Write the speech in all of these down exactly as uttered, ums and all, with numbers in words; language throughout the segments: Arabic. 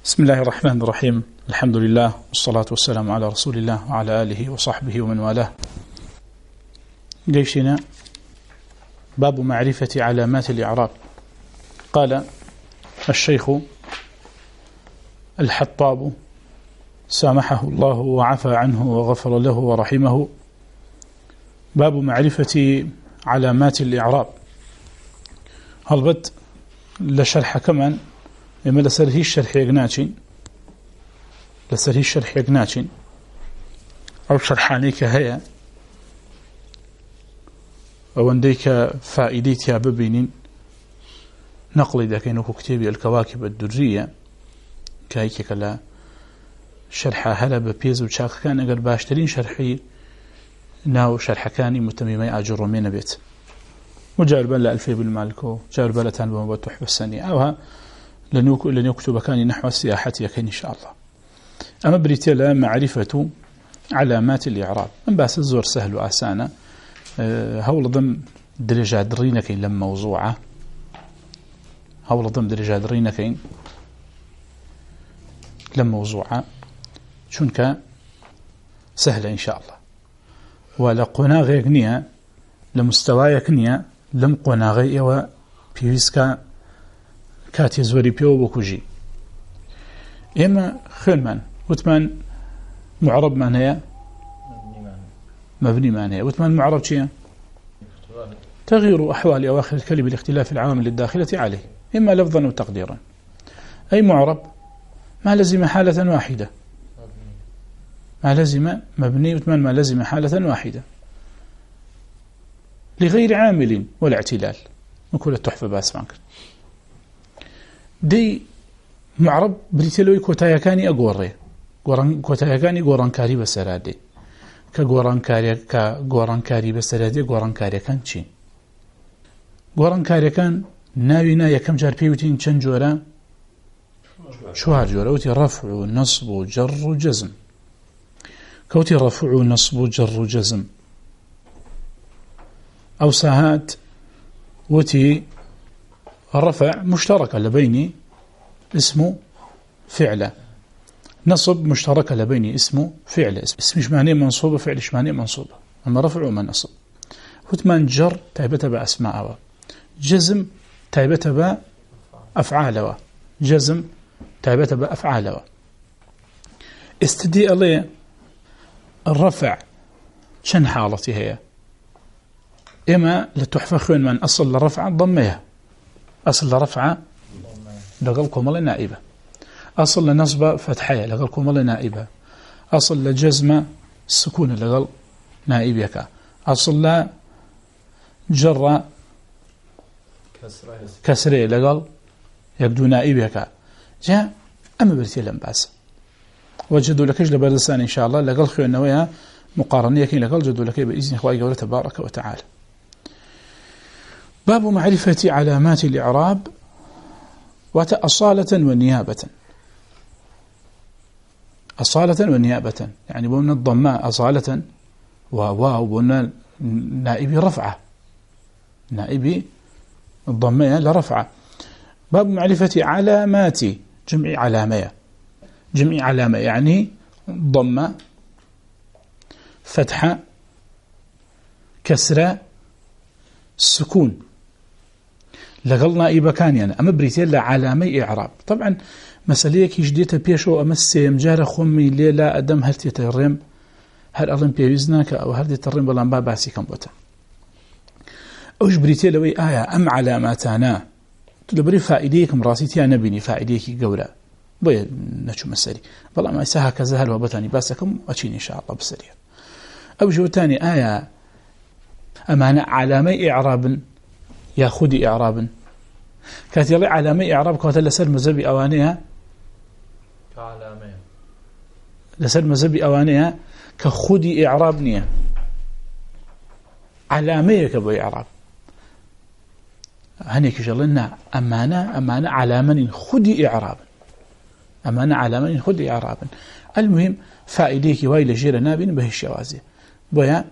بسم الله الرحمن الرحيم. الحمد لله والصلاة والسلام على رسول الله وعلى آله وصحبه ومن والاه. جيشنا باب معرفة علامات الإعراب. قال الشيخ الحطاب سامحه الله وعفى عنه وغفر له ورحمه: باب معرفة علامات الإعراب. هل بد لشرح كمان إما لسره الشرح يقناتين لسره الشرح يقناتين أو شرحانيك هيا أو عندك فائدتها ببينين نقل إذا كانوا كتابي الكواكب الدرية كايك كلا شرح هلا ببيز وشاك كان أقل باشترين شرحي ناو شرح كاني متممي أجر من بيت وجاربا لألفي بالمالكو جاربا لتنبو وتحب السنية أوها لن يكتب كان نحو السياحة يكين إن شاء الله. أما بريتيلا معرفة علامات الإعراب من باس الزور سهل وآسانة. هول ضم درجة درينكين لم موضوعة هول ضم درجة درينكين لم موضوعة شنك سهلة إن شاء الله. ولقنا غيرنيا لمستوى يكنيا لم قنا غير وبيسكا كاتي زوري بيو بكوجي. إما خلمان وثمان معرب معناه مبني معناه وثمان معرب شيء تغيير أحوال أواخر الكلمة لاختلاف العوامل الداخلة عليه إما لفظا وتقديرا. أي معرب ما لزم حالة واحدة ما لزم مبني وثمان ما لزم حالة واحدة لغير عامل ولا اعتلال نقول التحفة باسمانك دي معرب بريتلوي كوتايكاني أقوري قران كوتايكاني قران كاري بسرادي كقران كاري كقران كاري بسرادي قران كاري كان شين قران كاري كان ناوينا يكم جار بيوتين چن جورا شوار جورا وتي رفع نصب جر جزم كوتي رفع نصب جر جزم أو ساهات وتي الرفع مشتركة لبيني اسمه فعله نصب مشتركة لبيني اسمه فعله اسم إيش معنى منصوبة فعل إيش معنى منصوبة أما رفع وما نصب وثمان جر تايبتها بأسماء جزم تايبتها بأفعال جزم تايبتها بأفعال استدي الله الرفع شن حالتي هي إما لتحفة خيون من أصل لرفع ضمها أصل لرفع لقلكم الله نائبة أصل لنصب فتحية لقلكم الله نائبة أصل لجزمة السكون لقل نائبك أصل لجرة كسرية لقل يبدو نائبك جاء أما برتي لم بأس وجدوا لك جل بردسان إن شاء الله لقل خيو النوية مقارنية كي لقل جدوا لك بإذن إخوائي قولة تبارك وتعالى. باب معرفة علامات الإعراب وأصالة ونيابة. أصالة ونيابة يعني بقولنا الضماء أصالة وواو بقولنا نائبي رفعة نائبي الضماء لرفعة. باب معرفة علامات جمع علامة جمع علامة يعني ضمة فتحة كسرة السكون لقلنا إيبا كان يعني أما بريتين لعلامي إعراب. طبعا مسأليك يجديتها بيشو أما السيم جارة خمي ليلا أدم هل تترم هل أظن بيوزناك أو هل تترم بلان باباسي كمبوتا أوش بريتين لوي آية أم علاماتانا تلبري فائديكم راسيتي أنا بني فائديكي قولا بوي نشو مسألي بلا ما يساها كذا هل وبتاني باسكم أتشين إن شاء الله بسريع. أو جو تاني آية أمانة علامي إعراب ياخذ إعرابا كانت يلي علامي إعراب كانت لسر مزبي أوانيها كعلامية لسر مزبي أوانيها كخذ إعراب نية علامية كبو إعراب هنيك جلنا أمانة أمانة علامة خذ إعرابا أمانة علامة خذ إعرابا. المهم فائديك وايل جير نابين به الشوازي بويا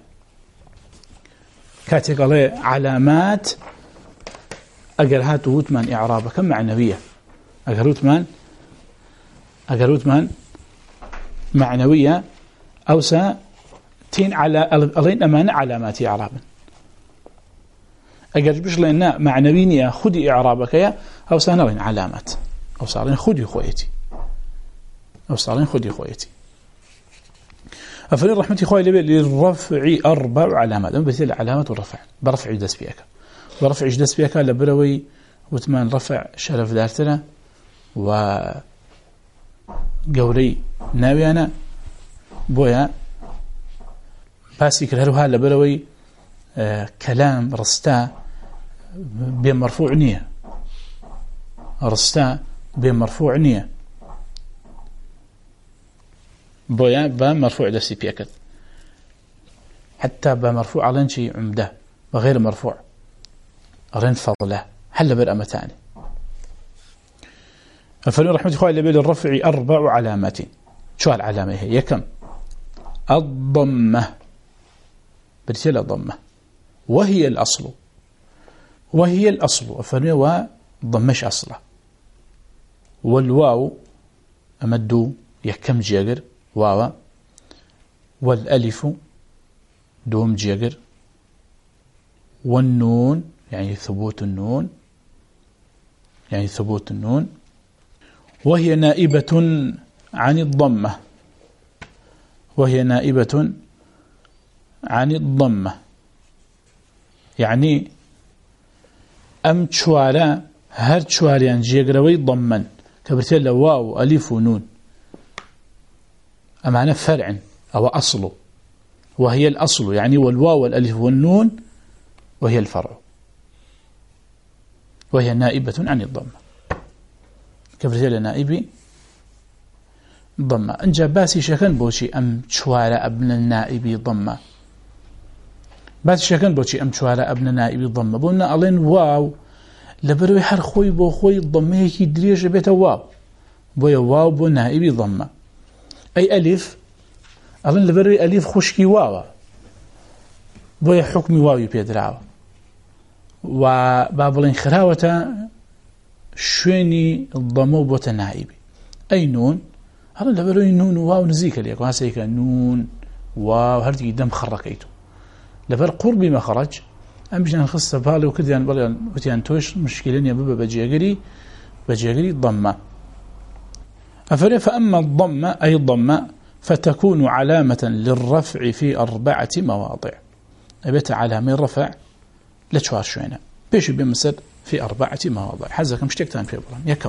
كاتك عليه علامات أجر هاتو وثمان إعرابة كم معنوية أجر وثمان أقروت من معنوية أو ساتين على ألين أمانة علامات إعرابا أقر بش لأن معنوينية خدي إعرابك يا أو سانرين علامات أو صارين خدي خويتي أو صارين خدي خويتي أفرين رحمتي خوي للرفع أربع علامات أما بثير علامات والرفع برفع جدس بيك برفع جدس بيك لبروي وثمان رفع شرف دارتنا و قوري ناويانا بويا باسي كرهروها لبروي آه كلام رستا بمرفوع نية رستا بمرفوع نية بويا بمرفوع دسي بيكت حتى بمرفوع على شي عمده وغير مرفوع رين فضله حل بالأمتان فلن رحمة الله لبيل الرفع أربع علامات شو العلامة هي كم الضمة برسالة الضمة وهي الأصل وهي الأصل فلن ضمش أصله والواو أمدو يكم جيجر واو والألف دوم جيجر والنون يعني ثبوت النون يعني ثبوت النون وهي نائبة عن الضمة وهي نائبة عن الضمة يعني أم تشوارا هر تشواريان جيجروي ضمن كبرتين واو ألف ونون أمعنى فرع أو أصل وهي الأصل يعني والواو والألف والنون وهي الفرع وهي نائبة عن الضمة كبرتين نائبي ضمة أنجا باسي شكن بوشي أم تشوارا ابن النائب ضمة باسي شكن بوشي أم تشوارا ابن النائب ضمة بونا ألين واو لبروي حر خوي بو خوي ضمه يكي دريج بيت واو بويا واو بو نائب ضمة أي ألف ألين لبروي ألف خشكي واو بويا حكمي واو يبيدراو وبابلين خراوة شويني الضمو بوتا نائبي أي نون هذا لبروي نون واو نزيك ليك وهسيك نون واو هرتي دم خركيتو لبر قربي ما خرج أم بجنا نخص بالي وكذا يعني بالي وتيان توش مشكلين يا بابا بجيجري بجيجري ضمة أفري فأما الضمة أي الضمة فتكون علامة للرفع في أربعة مواضع أبيت علامة الرفع لتشوار شوينة بيش بمثل في أربعة مواضع حزة كم شتكتان في أبرام يكم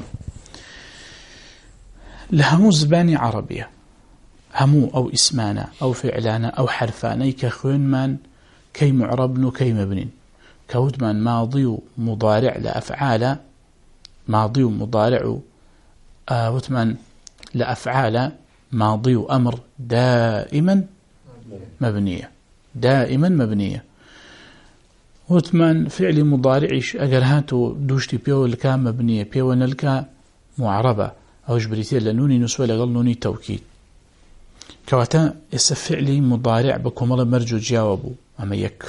لهمو زباني عربية همو أو اسمانا أو فعلانا أو حرفاني كخوين من كي معربن كي مبنين كود من ماضي مضارع لأفعال ماضي مضارع وثمان لأفعال ماضي أمر دائما مبنية دائما مبنية وثمان فعل مضارعش أجر هاتو دوشتي بيو لكا مبنية بيو نلكا معربة أو جبريتي لنوني نسوى لغل نوني توكيد كواتا فعلي مضارع بكم مرجو جاوبوا أما يك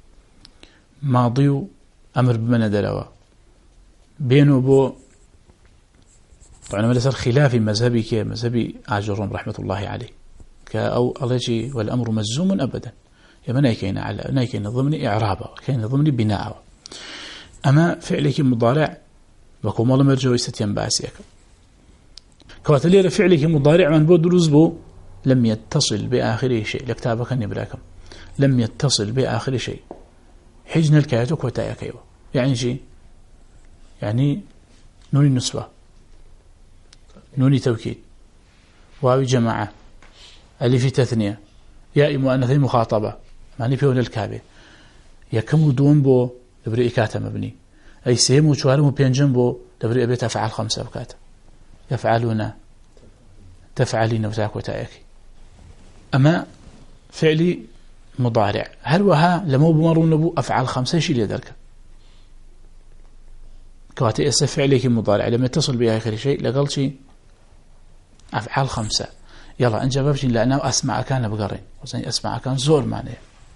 ماضي أمر بمن دلوا بينه بو طبعا ما لسر خلافي مذهبي كي مذهبي عاجرون رحمة الله عليه كأو ألجي والأمر مزوم أبدا يما نايكين على نايكين ضمن إعرابه كين ضمن بناءه أما فعلك مضارع بكم الله مرجو يستين باسيك كواتلير فعلك مضارع من بود رزبو لم يتصل بآخره شيء لكتابك نبراكم لم يتصل بآخر شيء حجن الكايتك وتايا كيوا يعني شيء يعني نوني نسوة نوني توكيد واو جماعة ألف تثنية ياء مؤنث مخاطبة معني فيه الكابي يكم دون بو دبري إكاتا مبني أي سيم وشوارم وبينجن بو دبري أبيت أفعال خمسة بكاتا يفعلون تفعلين وتاك وتايك أما فعلي مضارع هل وها لمو بمرون نبو أفعال خمسة شيء لذلك كواتي أسف فعليك مضارع لما يتصل بها آخر شيء لقل شيء أفعال خمسة يلا أنجا بابشين لأنه أسمع كان بقرين وزني أسمع كان زور معنى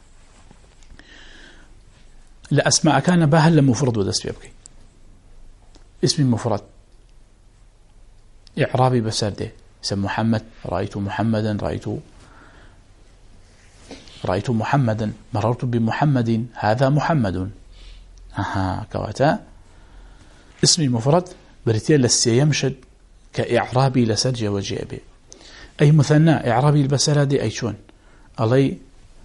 لا أسمع كان باهل مفرد ودس بيبكي اسم مفرد إعرابي بسرده اسم محمد، رأيت محمدا، رأيت رأيت محمدا، مررت بمحمد، هذا محمد. أها كواتا اسمي مفرد بريتيا لسي يمشد كإعرابي لسرج وجيبه. أي مثنى إعرابي البسرة دي أي شون علي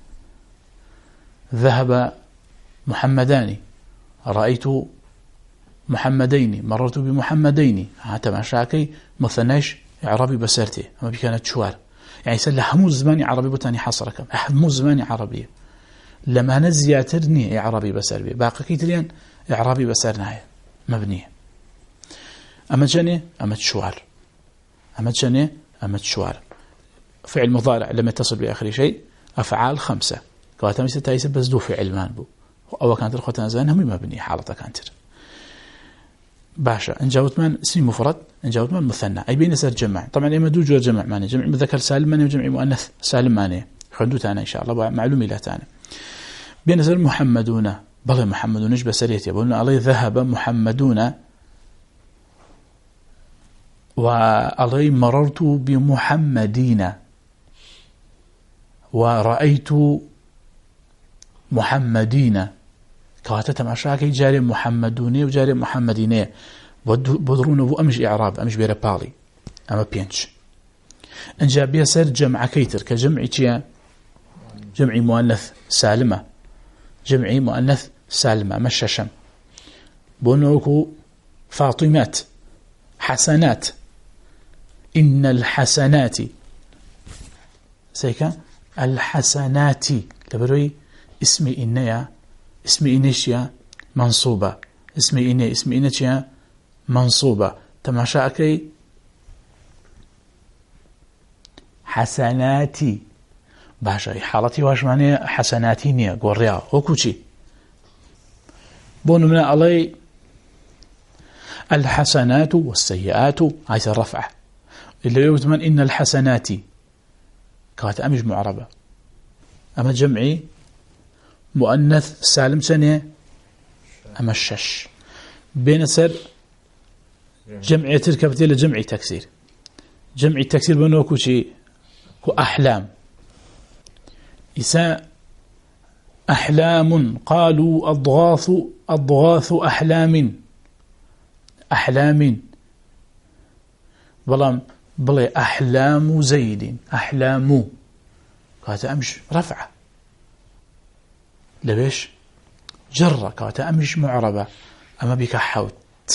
ذهب محمدان، رأيت محمدين، مررت بمحمدين. هذا مشاكي مثناش إعرابي بسرته أما بكانت شوار يعني سلا همو زماني عربي بتاني حصركم همو زماني عربية لما نزياترني إعرابي بسر بي باقي كيتريان إعرابي بسرناها مبنية. أما جني أما تشوار، أما جني أما تشوار. فعل مضارع لما يتصل بآخر شيء أفعال خمسة كواتم ستايس بس دو فعل مان بو أو كانت الخوتنا زين هم مبنية حالة كانتر باشا. إن جاوت من اسم مفرد، إن جاوت من مثنى أي بين سر جمع. طبعا إما دو جو جمع ماني، جمع مذكر سالم ماني وجمع مؤنث سالم ماني خندو تانا إن شاء الله معلومي لا تانا. بين سر محمدون بل محمدون إيش بسريت يقولون عليه ذهب محمدون، وعلي مررت بمحمدين، ورأيت محمدين. كواتت مشاكي جاري محمدوني وجاري محمديني بدرونه بو أمش إعراب أمش بيرا بالي أما بينش. إن جاء بيسر جمع كيتر كجمع تيا جمع مؤنث سالمة، جمع مؤنث سالمة مششم بونوكو فاطمات حسنات إن الحسنات سيكا الحسنات لبروي اسمي إنيا اسمي إنيشيا منصوبة، اسمي إني اسمي إنيشيا منصوبة. تماشاكي حسناتي باشا حالتي واش معنى حسناتي نيا قريا وكوشي بونو من علي الحسنات والسيئات عايز الرفع اللي يوتمن إن الحسنات كانت أمج معربة أما جمعي مؤنث سالم سنة أما الشش بين سر جمعي تركبتي لجمعي تكسير. جمعي تكسير بأنه كوشي كو أحلام إساء أحلام قالوا أضغاث أضغاث أحلام أحلام بلام بلي أحلام زيد أحلام كاتا أمش رفعة لبيش جرة كاتا أمش معربة أما بك حوت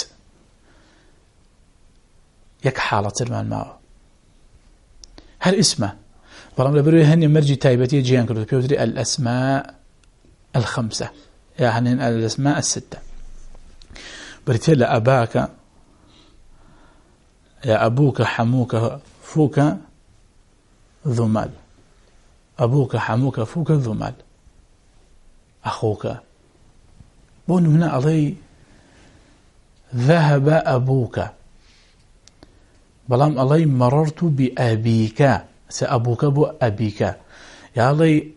يك حالة المال معه هل اسمه بلام لبروي هني مرجي تايبتي جيان كرو بيودري الأسماء الخمسة يعني الأسماء الستة بريتيل أباك يا أبوك حموك فوك ذو مال، أبوك حموك فوك ذو مال، أخوك بون هنا علي ذهب أبوك بلام علي مررت بأبيك سأبوك بو أبيك يا علي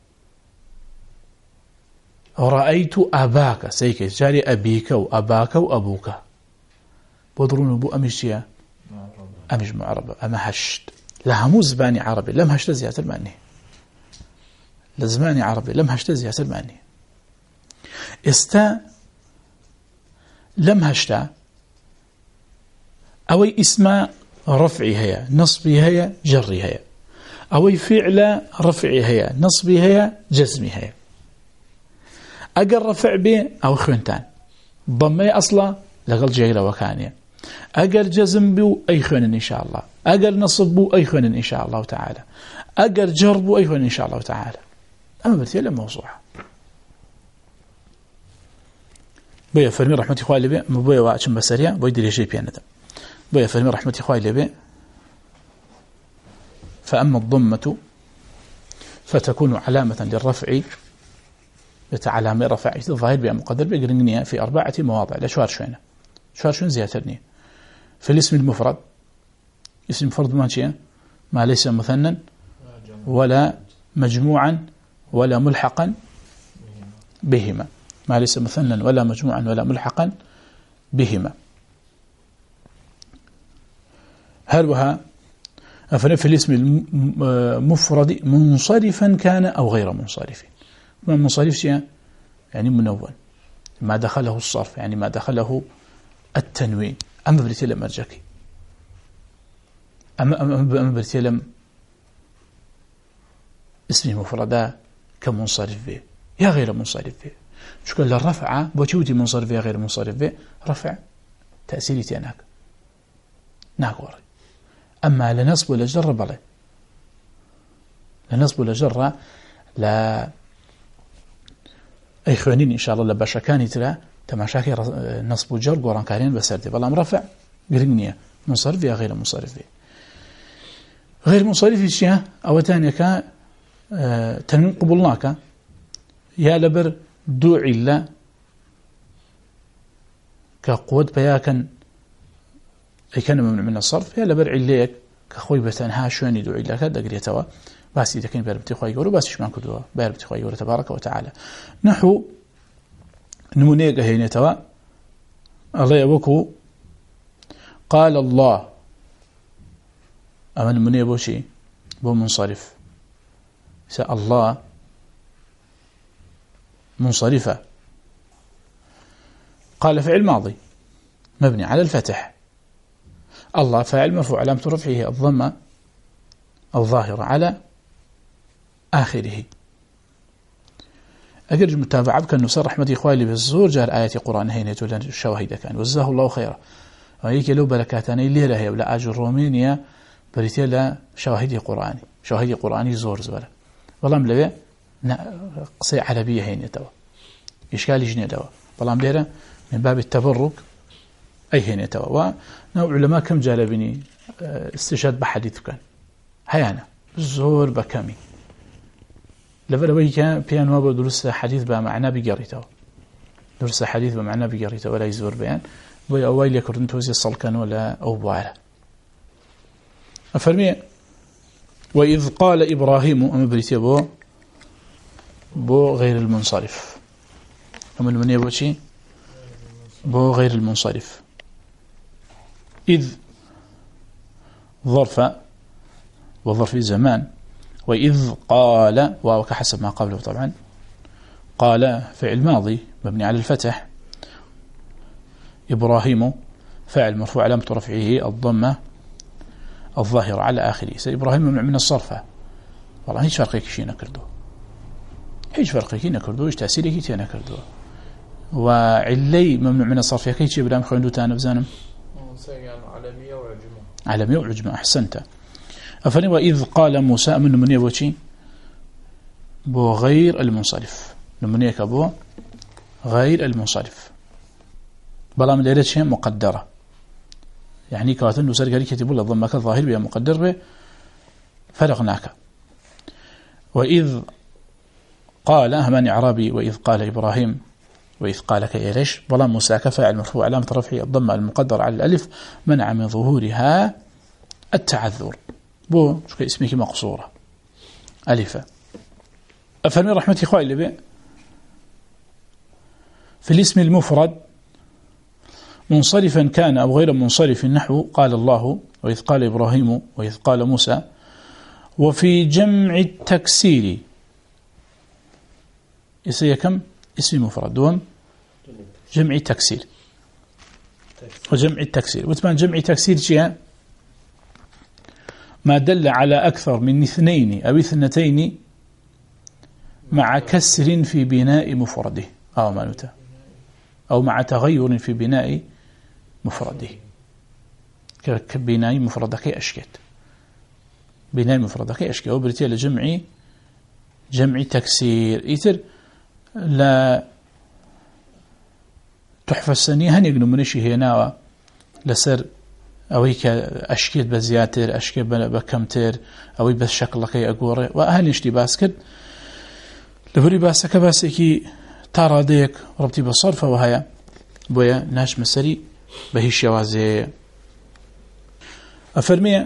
رأيت أباك سيك جاري أبيك وأباك وأبوك بدرون بو أمشيا أمش معربة أما هشت لهمو زباني عربي لم هشت زيادة المعني لزماني عربي لم هشت زيادة المعني استا لم هشتا أوي اسم رفعي هي نصبي هي جري هي أوي فعل رفعي هي نصبي هي جزمي هي أقل رفع بي أو خوينتان ضمي أصلا لقل جيلة وكانية أقل جزم بو أي خوين إن شاء الله أقل نصب بو أي خوين إن شاء الله تعالى أقل جرب بو أي خوين إن شاء الله تعالى أما برتيلة موضوعة بويا فرمي رحمة إخوائي لبي مبويا وعشم بسريع بويا دي ليشي بياندم بويا فرمي رحمة إخوائي لبي فأما الضمة فتكون علامة للرفع بتعلامة رفع الظاهر بها مقدر بقرنية في أربعة مواضع لشوار شوينة شوار شوين زيادتني في الاسم المفرد اسم المفرد ما شيء ما ليس مثنى ولا مجموعا ولا ملحقا بهما ما ليس مثنى ولا مجموعا ولا ملحقا بهما هل وها أفرمي في الاسم المفرد منصرفا كان أو غير منصرف. منصرف شيء يعني منون، ما دخله الصرف يعني ما دخله التنوين. أما بريتيلم أرجكي أما أما بريتيلم اسمي مفردا كمنصرف به يا غير منصرف به. شكل الرفع بوجودي منصرف به غير منصرف به رفع تأثيري تيناك ناقوري. أما لنصب ولا جر بله لنصب ولا جر لا أي خوانين إن شاء الله لباشكاني ترى تماشاكي نصب وجر قران كارين بسردي بلا مرفع قرنية منصرف به غير منصرف به. غير منصرف الشيء أو تاني كا اه تنوين قبولناك يا لبر دو علا كقوة بياكا أي كان ممنوع من الصرف يا لبر عليك كخوي بتنها شوني دو علا كذا قريتوا بس إذا كان بيربتي خوي يقولوا بس إيش ما كدوا بيربتي خوي يقولوا تبارك وتعالى. نحو نمونيك هيني توا الله يبوكو قال الله أما نموني بوشي بو منصرف سأل الله منصرفة. قال فعل ماضي مبني على الفتح، الله فاعل مرفوع علامة رفعه الضمة الظاهرة على آخره. أجرج متابعة بك أنه صرح مدي إخوالي بالزور جار آية قرآن هينة ولا الشواهد كان وزاه الله خيرا وهيك لو بركاتاني اللي لها ولا أجر رومينيا بريتي لا شواهد قرآني شواهد قرآني زور زبالة والله ملوي قصي عربية هينة توا إشكال جنيه توا والله مليرة من باب التبرك أي هينة توا. ونوع علماء كم جالبني استشهاد بحديث كان هيانا زور بكمي لفلوي كان بيان وابو درس حديث بمعنى بقريته درس حديث بمعنى بقريته ولا يزور بيان بوي أويل يكرن توزي الصلكان ولا أو بوعلا. أفرمي وإذ قال إبراهيم أم بريتي بو بو غير المنصرف أم المنية بو شي بو غير المنصرف. إذ ظرف وظرف زمان وإذ قال وكحسب ما قبله طبعا قال فعل ماضي مبني على الفتح إبراهيم فاعل مرفوع علامة رفعه الضمة الظاهرة على آخره. إبراهيم ممنوع من الصرفة والله هيش فرقي كشي نكردو هيش فرقي كي نكردو هيش تأثيري كي نكردو وعلي ممنوع من الصرف كي شي بلا مخوندو تانا بزانم علمية وعجمة علمية وعجمة أحسنت. أفني وإذ قال موسى من نمنيه بوشي بو غير المنصرف نمنيك بو غير المنصرف بلا من ليلة شيء مقدرة يعني كاتن نسر قال كتبوا له ضمك الظاهر بها مقدر به فرقناك. وإذ قال أهمان إعرابي وإذ قال إبراهيم وإذ قال كيرش بلا موسى كفاعل مرفوع علامة رفعه الضمة المقدر على الألف منع من ظهورها التعذر بو شو اسمك مقصورة ألفة. أفرمي رحمتي إخوائي اللي بي في الاسم المفرد منصرفا كان أو غير منصرف نحو قال الله وإذ قال إبراهيم وإذ قال موسى. وفي جمع التكسير يسير كم اسم مفرد دوم جمع التكسير وجمع التكسير وثمان جمع تكسير شيء ما دل على أكثر من اثنين أو اثنتين مع كسر في بناء مفرده أو مالوتا أو مع تغير في بناء مفرده كبناء مفردك أشكت بناء مفردك أشكت أو بريتيا لجمع جمع تكسير إيتر لا تحفة السنية هن يقنوا منشي هنا لسر أو هيك أشكيت بزياتر أشكيت بكمتر أو بس شكلك أقوره وأهل يشتي باسكت لبري باسك باسكي ترى ديك ربطي بالصرفة وهي بويا ناش مسري بهي الشوازي. أفرمي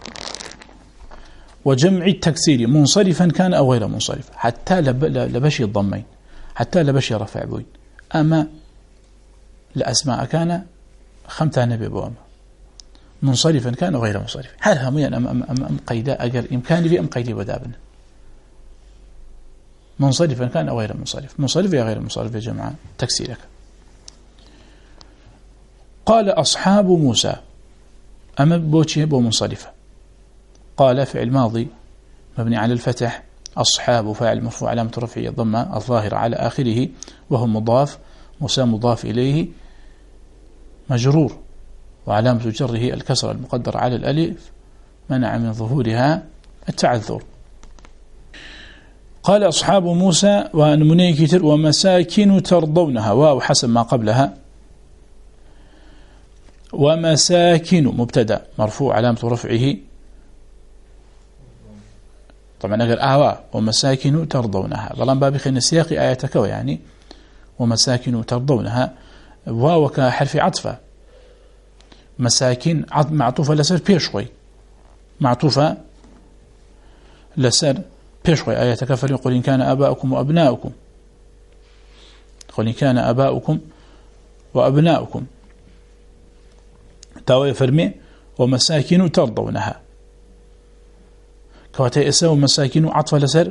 وجمع التكسير منصرفا كان أو غير منصرف حتى لبشي الضمين حتى لبشي رفع بوين أما لأسماء كان خمتان ببوام منصرفا كان غير منصرف هل هميا أم, أم, أم, أم قيدا أجر إمكاني في أم قيدي ودابنا منصرفا كان أو غير منصرف منصرف يا غير منصرف يا جماعة تكسيرك. قال أصحاب موسى أما بوتشي بو منصرفة قال فعل ماضي مبني على الفتح أصحاب فاعل مرفوع علامة رفعه الضمة الظاهرة على آخره وهو مضاف موسى مضاف إليه مجرور وعلامة جره الكسر المقدر على الألف منع من ظهورها التعذر. قال أصحاب موسى ونمني كتر ومساكن ترضونها واو حسب ما قبلها ومساكن مبتدا مرفوع علامة رفعه طبعا أقول آوا ومساكن ترضونها بلان بابي خين سياق آياتك يعني ومساكن ترضونها واو كحرف عطفة مساكن معطوفة لسر بيشوي معطوفة لسر بيشوي آياتك فليقل إن كان آباؤكم وأبناؤكم قل إن كان آباؤكم وأبناؤكم تاوي فرمي ومساكن ترضونها كواتا إسا مساكين عطف لسر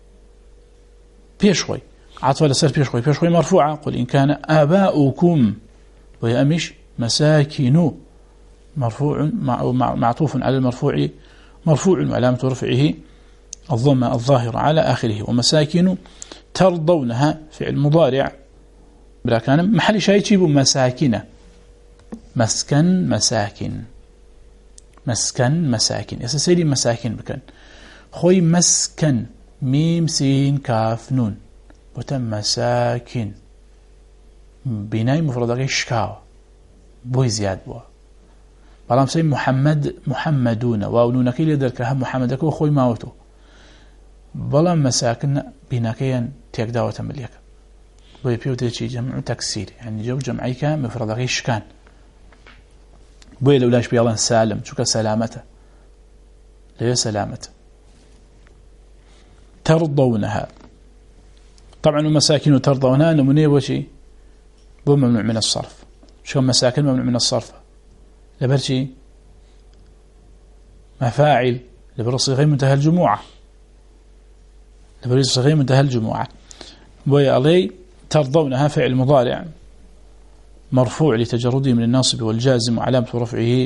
بيشوي عطف لسر بيشوي بيشوي مرفوعة قل إن كان آباؤكم وهي أمش مساكين مرفوع معطوف على المرفوع مرفوع وعلامة رفعه الضمة الظاهرة على آخره ومساكين ترضونها فعل مضارع براكان محل شيء يجيب مساكن مسكن مساكن مسكن مساكن يسسيلي مساكن بكن خوي مسكن ميم سين كاف نون وتم مساكن بناي مفردك شكاو بوي زياد بوا بلام سي محمد محمدون واو نونك اللي درك هم محمدك وخوي ماوتو بلام مساكن بناكيا تيك داوة مليك بوي بيوتي جمع تكسير يعني جو جمعيك مفردك شكان بوي لولاش بيالان سالم شوك سلامته ليه سلامته ترضونها طبعا مساكن ترضونها نمنيه وشي بو ممنوع من الصرف شو مساكن ممنوع من الصرف لبرشي مفاعل لبرصي غير منتهى الجموعة لبرصي غير منتهى الجموعة بوي علي ترضونها فعل مضارع مرفوع لتجرده من الناصب والجازم وعلامة رفعه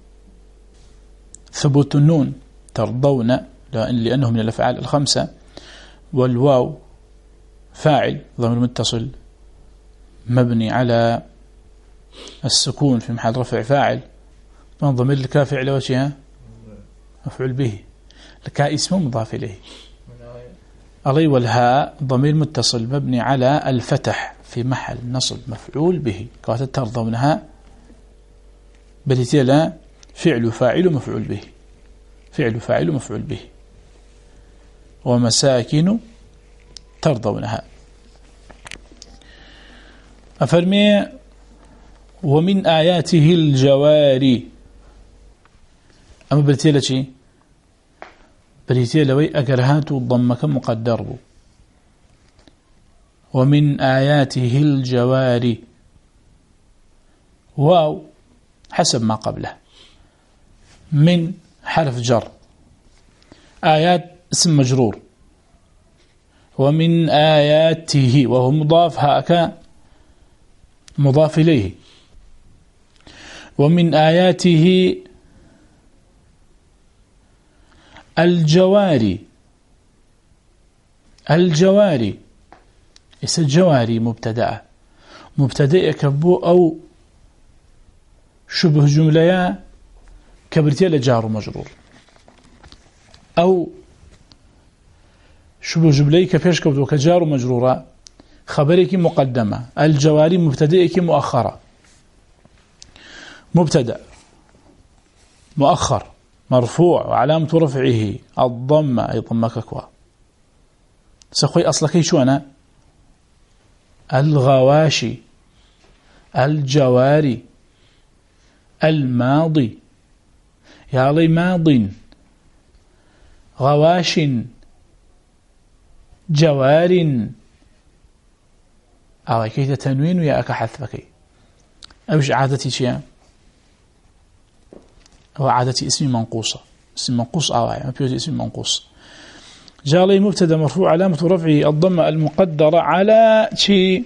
ثبوت النون ترضون لأنه من الأفعال الخمسة والواو فاعل ضمير متصل مبني على السكون في محل رفع فاعل من ضمير الكاف فعل وجهها مفعول به الكاء اسمه مضاف إليه علي والهاء ضمير متصل مبني على الفتح في محل نصب مفعول به كانت ترضونها بلتلا فعل فاعل مفعول به فعل فاعل مفعول به ومساكن ترضونها أفرمي ومن آياته الجواري أما بلتلا شيء بلتلا وي أكرهات ضمك مقدر بو ومن آياته الجواري واو حسب ما قبله من حرف جر آيات اسم مجرور ومن آياته وهو مضاف هاك مضاف إليه ومن آياته الجواري الجواري اس الجواري مبتدأ مبتدأ كبو أو شبه جملة كبرتي لجار مجرور أو شبه جملة كفيش كبدو كجار مجرورة خبرك مقدمة الجواري مبتدئك مؤخرة مبتدأ مؤخر مرفوع وعلامة رفعه الضمة أي ضمك كوا سخوي أصلك شو أنا الغواشي الجواري الماضي يا لي ماض غواش جوار أو كيف تنوين ويا أك حذفك أوش عادتي شيء هو عادة اسم منقوصة اسم منقوص أواعي ما بيوجد اسم منقوص. جاء لي مبتدا مرفوع علامة رفعه الضمة المقدرة على شيء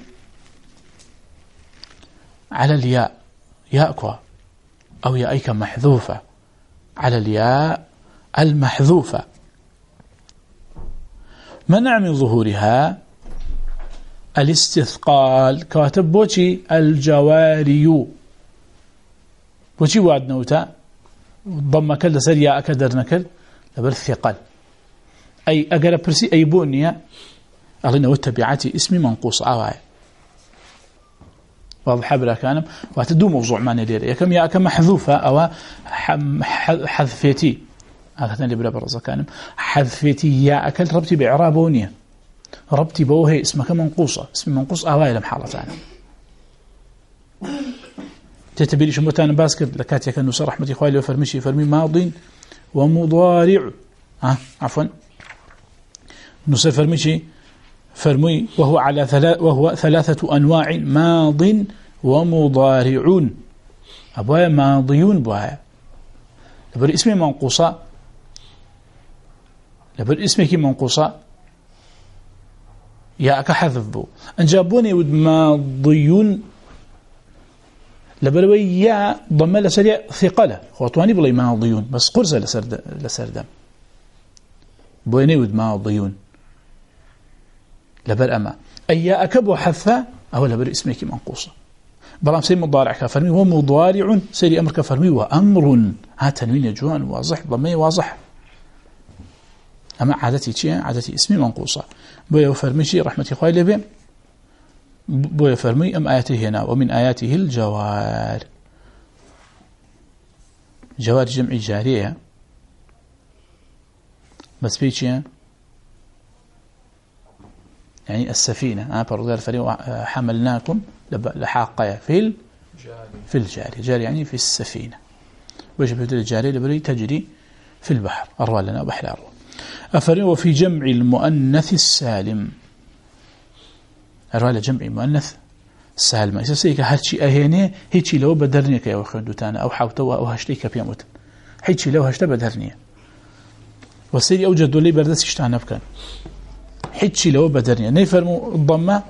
على الياء ياء كوا أو ياء محذوفة على الياء المحذوفة منع من ظهورها الاستثقال كاتب بوشي الجواري بوشي واد نوتا ضم كل سريا أكدر نكل لبر ثقل أي أجر برسي أي بونية أغلنا والتبعاتي اسمي منقوص عواي واضح بلا كانم وتدو موضوع معنى ليرة كم يا كم محذوفة أو حذفتي هذا اللي بلا برزة كانم حذفتي يا أكل ربتي بإعرابونية ربتي بوهي اسمك منقوصة اسم منقوص عواي لم حالة ثانية تتبيلي شمتان باسكت لكاتيك النصر رحمة إخوالي وفرمشي فرمي ماض ومضارع ها عفوا نصر فرمشي فرمي وهو على ثلاث وهو ثلاثة أنواع ماض ومضارع أبويا ماضيون بويا لبر اسمي منقوصة لبر اسمك منقوصة يا أكحذف بو أنجابوني ود ماضيون لبروي يا ضم لسريع ثقله خطواني بلي ماضيون بس قرزة لسرد لسردم بويني ود ماضيون لبر أما أي أكب حذفة أو لبر اسمك منقوصة برام سي مضارع كفرمي ومضارع سيري أمر كفرمي وأمر ها تنوين يجوان واضح ضمي واضح أما عادتي شيء عادتي اسمي منقوصة بويا فرمي رحمة إخوائي لبي بويا فرمي أم آياته هنا ومن آياته الجوار جوار جمع جارية بس بيشي يعني السفينة أنا برضو الفريق حملناكم لحاقية في في الجاري جاري يعني في السفينة ويجب الجاري لبري تجري في البحر أروى لنا بحر أروى أفريق وفي جمع المؤنث السالم أروى لجمع مؤنث السالم إساسيك هاتشي أهيني هيتشي لو بدرنيك يا وخندوتانا أو حاوتوا أو هشتيك بيموت هيتشي لو هشتا بدرنية والسيدي أوجد لي بردس اشتعنا بكان حتشي لو بدرنية نيفرمو الضمة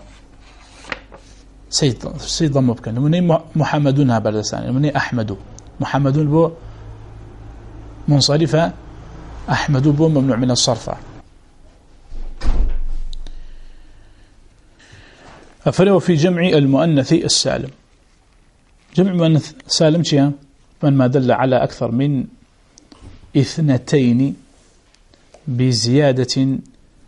سيد سيد ضمه بكان مني محمدون بردسان مني أحمد محمدون بو منصرفة أحمد بو ممنوع من الصرف أفروا في جمع المؤنث السالم جمع المؤنث السالم شيء من ما دل على أكثر من اثنتين بزيادة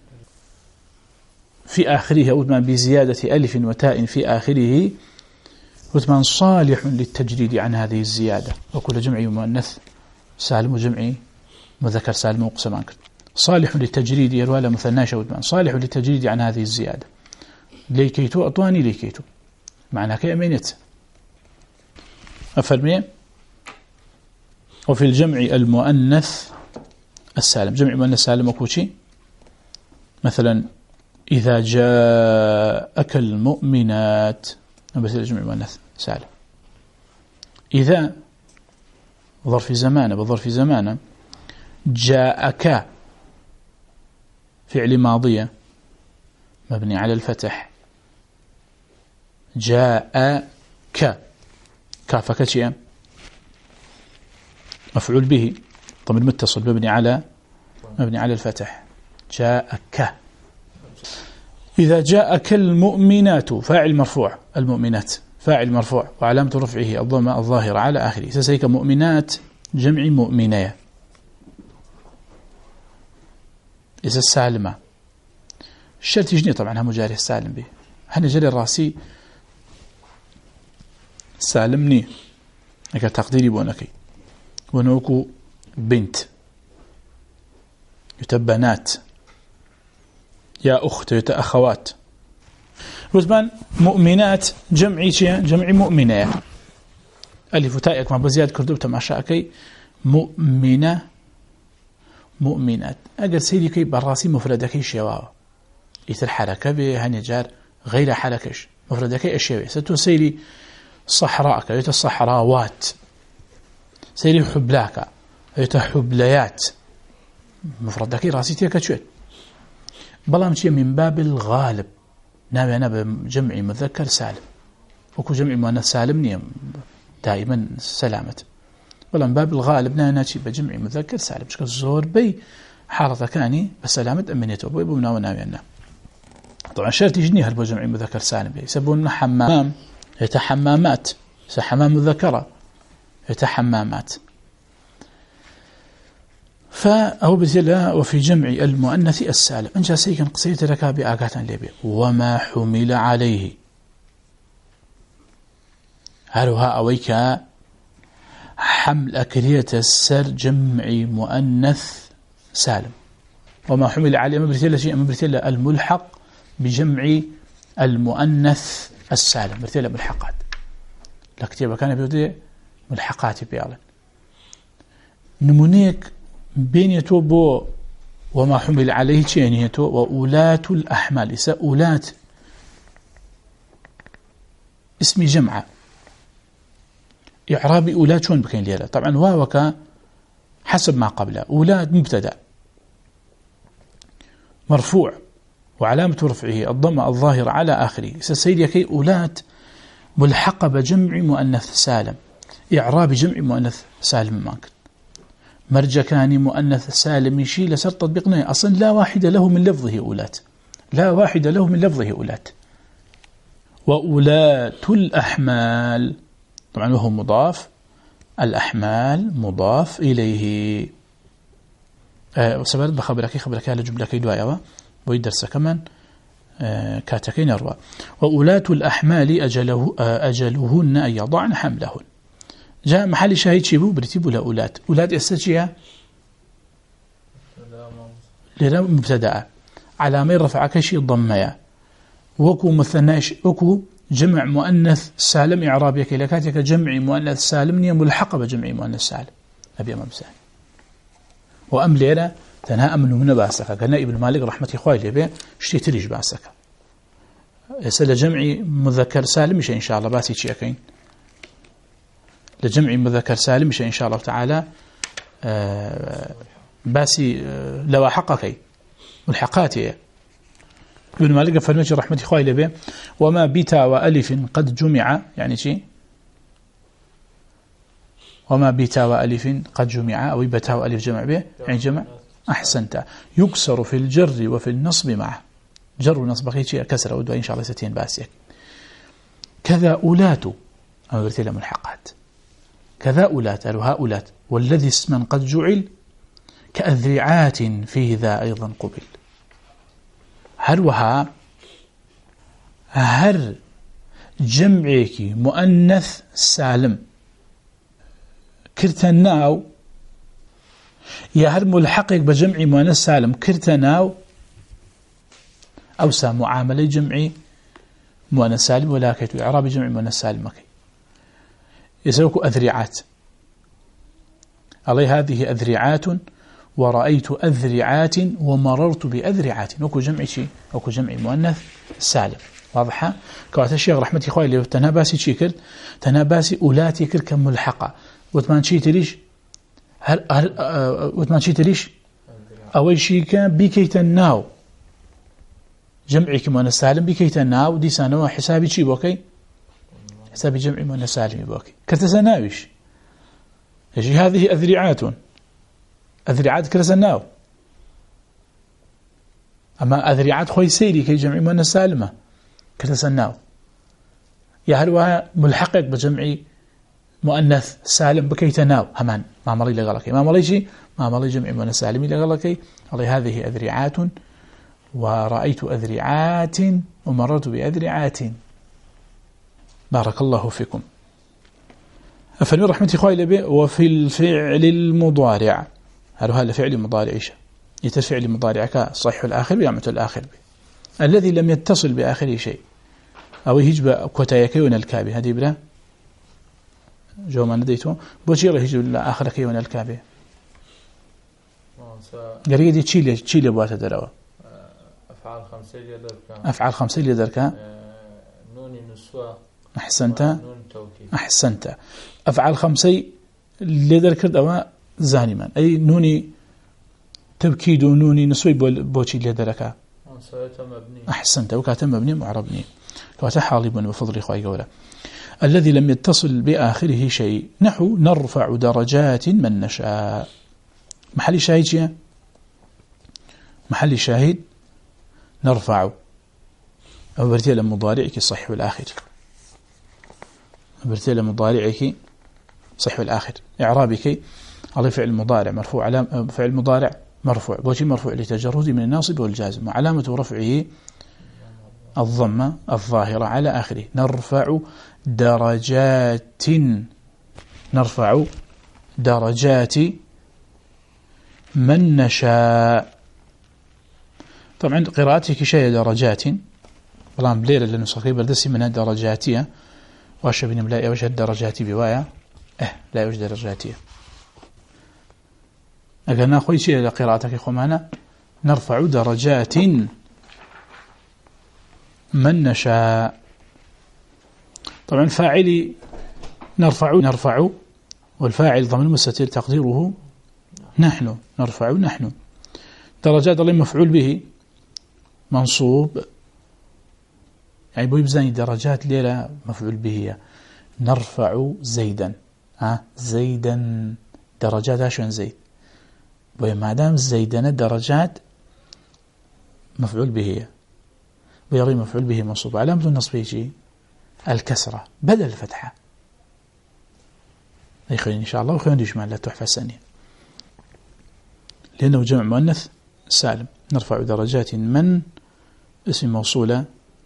في آخره أو بزيادة ألف وتاء في آخره وثمان صالح للتجريد عن هذه الزيادة وكل جمع مؤنث سالم وجمع مذكر سالم وقسم عنك صالح للتجريد يروى مثناش وثمان صالح للتجريد عن هذه الزيادة ليكيتو أطواني ليكيتو معنى كأمينت أفرمي وفي الجمع المؤنث السالم جمع مؤنث سالم وكوشي مثلا إذا جاءك المؤمنات بس الجمع مؤنث سالم إذا ظرف زمان بظرف زمان جاءك فعل ماضية مبني على الفتح جاءك كافك شيء مفعول به ضمير متصل مبني على مبني على الفتح جاءك إذا جاءك المؤمنات فاعل مرفوع المؤمنات فاعل مرفوع وعلامة رفعه الضمة الظاهرة على آخره سيسيك مؤمنات جمع مؤمنية إذا السالمة الشرط يجني طبعا هم جاري السالم به هنا جري الراسي سالمني لك تقديري بونكي ونوكو بنت يتبنات يا أخت يتا أخوات وزمان مؤمنات جمعي شيء جمعي مؤمنة ألف تاء مع بزياد كردوب تماشاكي مؤمنة مؤمنات أجر سيدي كي براسي مفردكي شواوا يتر حركة به هنجار غير حركش مفردكي الشواء ستو سيدي صحراء كيت الصحراوات سيري حبلاك أيتا حبليات مفردك راسي تيكا شويت بلام شيء من باب الغالب ناوي أنا بجمع مذكر سالم وكو جمع مؤنث سالم نيم دائما سلامة بلام باب الغالب ناوي شيء بجمع مذكر سالم شكل زور بي حالة كاني بسلامة أمنيته بي بمناو ناوي أنا طبعا شرط يجني هل بجمع مذكر سالم يسبون حمام يتحمامات حمام مذكرة يتحمامات فأو بذلا وفي جمع المؤنث السالم أنجا سيكن قصيت لك بآقات ليبي وما حمل عليه هلها أويك حمل أكرية السر جمع مؤنث سالم وما حمل عليه مبرتلا شيء مبرتلا الملحق بجمع المؤنث السالم مبرتلا ملحقات لكتيبا كان بيودي ملحقات بيالا نمونيك بينيتو بو وما حمل عليه تشينيتو وأولاة الأحمال إسا أولاة اسم جمعة إعرابي أولاة شون بكين ليلة طبعا واوكا حسب ما قبله أولاة مبتدأ مرفوع وعلامة رفعه الضمة الظاهرة على آخره إسا سيد يكي أولاة ملحقة بجمع مؤنث سالم إعرابي جمع مؤنث سالم ماكن مرجع كاني مؤنث سالم يشي لسر تطبيقنا أصلا لا واحد له من لفظه أولات لا واحد له من لفظه أولات وأولاة الأحمال طبعا وهو مضاف الأحمال مضاف إليه أه وسبب بخبرك خبرك على جملة كيدوايا ويدرس كمان أه كاتكين يروى وأولاة الأحمال أجله أه أجلهن أن يضعن حملهن جاء محل شاهد شيبو برتيبو لأولاد أولاد استجيا لرا مبتدأ علامة رفع كشي ضميا وكو مثناش وكو جمع مؤنث سالم إعرابي كيلكاتك جمع مؤنث سالم نية ملحقة بجمع مؤنث سالم أبي أمام سالم وأم ليلة تنها أمن من باسك قالنا ابن مالك رحمة إخوائي لبي اشتيتريج باسك يسأل جمع مذكر سالم مش إن شاء الله باسي شيئين لجمع مذكر سالم مش إن شاء الله تعالى باسي لواحقك ملحقاتي ابن مالك فرمج رحمة إخوائي لبي وما بتا وألف قد جمع يعني شيء وما بتا وألف قد جمع أو بتا وألف جمع به يعني جمع أحسنت يكسر في الجر وفي النصب معه جر ونصب خيشي كسر ودوا إن شاء الله ستين باسيك كذا أولات أما برتلا ملحقات كذا أولات أو هؤلاء والذي اسما قد جعل كأذرعات فيه ذا أيضا قبل هل وها هر جمعك مؤنث سالم كرتناو يا هر ملحقك بجمع مؤنث سالم كرتناو أو سا معاملة جمعي مؤنث سالم ولا كيتو إعراب جمع مؤنث سالم مكي يسوك أذرعات علي هذه أذرعات ورأيت أذرعات ومررت بأذرعات وكو جمع شيء وكو جمع مؤنث سالم واضحة كوات الشيخ رحمة إخوائي اللي تناباسي شكل تناباسي أولاتي كل كم ملحقة وثمان شيء تريش هل هل وثمان شيء تريش أول شيء كان بكيتناو جمعك مؤنث سالم بكيتناو دي سنة حسابي شيء بوكي حسابي جمع مؤنث سالم بوكي كرتسناويش يجي هذه أذرعات أذرعات كرتسناو أما أذرعات خوي سيري كي جمع مؤنث سالمة كرتسناو يا هل ملحقك بجمع مؤنث سالم بكيتناو همان ما مري لغلقي ما مري شيء ما مري جمع مؤنث سالم لغلقي الله هذه أذرعات ورأيت أذرعات ومررت بأذرعات بارك الله فيكم فمن رحمة إخوائي لبي وفي الفعل المضارع هل هذا فعل مضارع يتفعل مضارعك صحيح الآخر بيعمة الآخر بي. الذي لم يتصل بآخره شيء أو يهجب كتايكيون الكابي هذه بلا جو ما نديته بوشير يهجب آخر كيون الكابي قريدي تشيلي تشيلي بواتا دروا أفعال خمسة لدركا أفعال خمسة لدركا نون نسوة أحسنت نون توكيد أحسنت أفعال خمسة لذا كرد أو زاني من أي نوني تبكيد ونوني نسوي بوشي لذا لك أحسنت وكاتم مبني معربني كواتا حالب بفضل إخوائي قولا الذي لم يتصل بآخره شيء نحو نرفع درجات من نشاء. محل شاهد شيء محل شاهد نرفع أو برتيل مضارعك صحيح الآخر برتيل مضارعك صحيح الآخر إعرابك على فعل مضارع مرفوع علامة فعل مضارع مرفوع بوجه مرفوع لتجرد من الناصب والجازم وعلامة رفعه الضمة الظاهرة على آخره. نرفع درجات نرفع درجات من نشاء. طبعا قراءتك شيء درجات بلان بليلة لنسخي بردسي منها درجاتية واشا بن ملائي وجه درجاتي بوايا اه لا يوجد درجاتية. أقلنا أخوي شيء لقراءتك خمانا نرفع درجات من نشاء. طبعا فاعلي نرفع نرفع والفاعل ضمير مستتر تقديره نحن نرفع نحن. درجات الله مفعول به منصوب يعني بو يبزاني درجات ليلة مفعول به نرفع زيدا ها زيدا درجات عشان زيد وما دام زيدنا درجات مفعول به ويري مفعول به منصوب علامة النصب يجي الكسرة بدل الفتحة يخلي إن شاء الله وخلينا نجمع لا تحفة ثانية لأنه جمع مؤنث سالم. نرفع درجات من اسم موصولة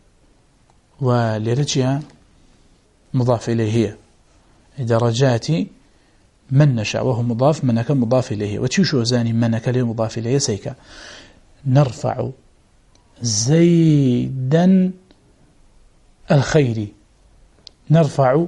ولرجها مضاف إليه هي درجات من نشاء وهو مضاف منك مضاف إليه وتشوشو زاني منك ليه مضاف إليه سيكا. نرفع زيدا الخير نرفع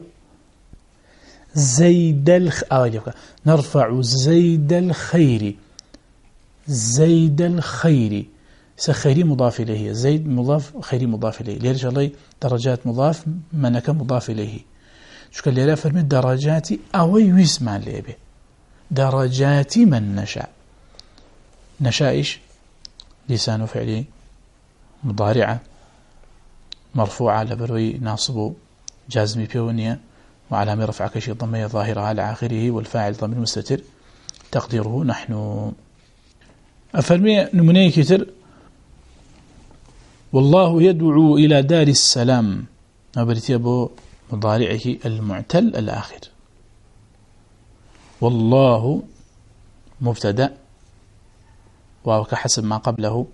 زيد الخ... آه نرفع زيد الخير زيد الخير سخيري مضاف إليه زيد مضاف خيري مضاف إليه ليرج الله درجات مضاف منك مضاف إليه شكل ليلة فرمي درجات أو يسمع ليه درجات من نشاء. نشائش لسان فعلي مضارعة مرفوعة لبروي ناصب جازمي بيونية وعلامة رفع كشي ضمية ظاهرة على آخره والفاعل ضمير مستتر تقديره نحن. أفرمي نمني كتر والله يدعو إلى دار السلام أبرتيبو مضارعه المعتل الآخر. والله مبتدأ وكحسب ما قبله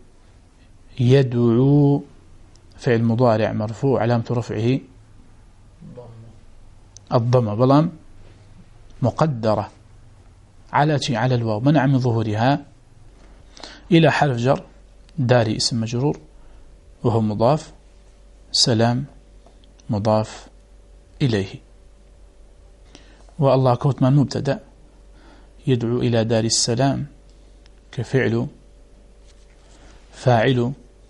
يدعو فعل مضارع مرفوع علامة رفعه الضمة بلام مقدرة على على الواو منع من ظهورها إلى حرف جر داري اسم مجرور وهو مضاف سلام مضاف إليه. والله كوتمان مبتدأ يدعو إلى دار السلام كفعل فاعل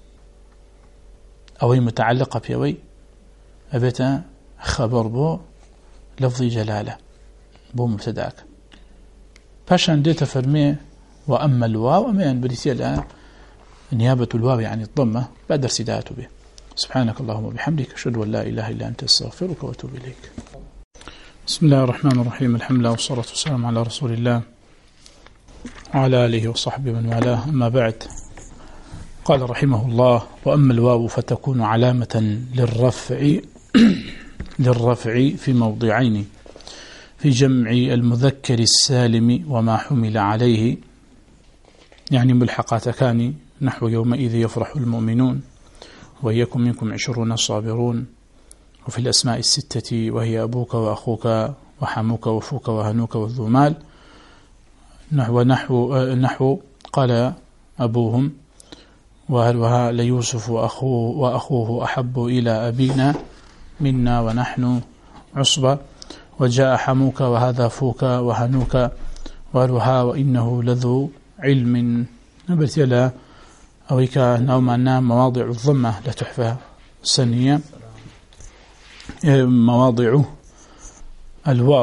أو متعلقة بيوي أبتا خبر بو لفظ جلالة بو مبتدأك باشان ديتا فرمي وأما الواو أما ينبريسي الآن نيابة الواو يعني الضمة بعد ارتداءته به. سبحانك اللهم وبحمدك أشهد أن لا إله إلا أنت أستغفرك وأتوب إليك. بسم الله الرحمن الرحيم الحمد لله والصلاة والسلام على رسول الله وعلى آله وصحبه من والاه أما بعد. قال رحمه الله وأما الواو فتكون علامة للرفع للرفع في موضعين في جمع المذكر السالم وما حمل عليه يعني ملحقاتكان نحو يومئذ يفرح المؤمنون ويكن منكم عشرون صابرون وفي الأسماء الستة وهي أبوك وأخوك وحموك وفوك وهنوك والذمال نحو نحو نحو قال أبوهم وهلوها ليوسف وأخوه, وأخوه أحب إلى أبينا منا ونحن عصبة وجاء حموك وهذا فوك وهنوك وهلوها وإنه لذو علم نبتلا أويك نوما نام مواضع الضمة لتحفة سنية مواضع الواو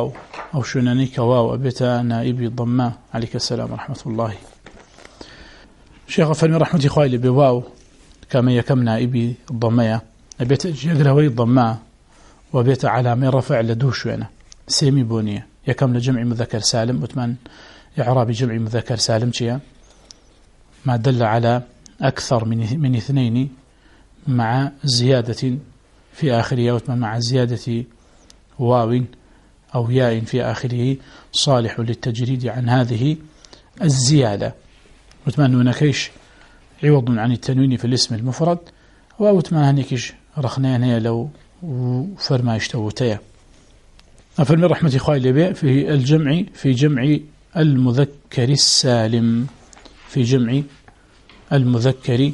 أو شناني كواو أبيتا نائبي ضماء عليك السلام ورحمة الله. شيخ فرمي رحمة إخوائي بواو كما يكم نائبي الضماء أبيت يقروي الضماء وبيت علامة رفع لدوش وينه سيمي بونية يكم لجمع مذكر سالم وثمان إعراب جمع مذكر سالم شيئا ما دل على أكثر من من اثنين مع زيادة في آخره وثمان مع زيادة واو أو ياء في آخره صالح للتجريد عن هذه الزيادة. وثمان هناكيش عوض عن التنوين في الاسم المفرد وثمان هناكيش رخنان هي لو فرما يشتوتيا. أفرمي رحمة إخوائي لبي في الجمع في جمع المذكر السالم في جمع المذكر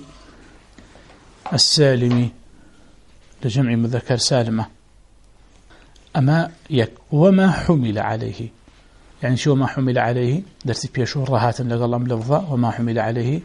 السالم لجمع مذكر سالمة. أما يك وما حمل عليه يعني شو ما حمل عليه درس بيشو الرهات لقلم لفظة وما حمل عليه